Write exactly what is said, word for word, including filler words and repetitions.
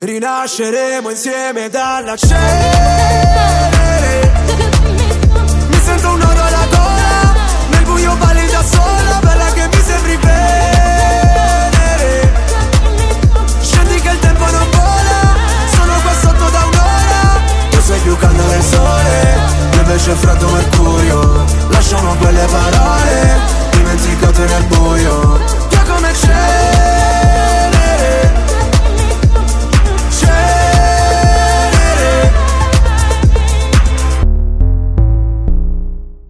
rinasceremo insieme dalla cenere. Mi sento un nodo alla gola, nel buio balli da sola.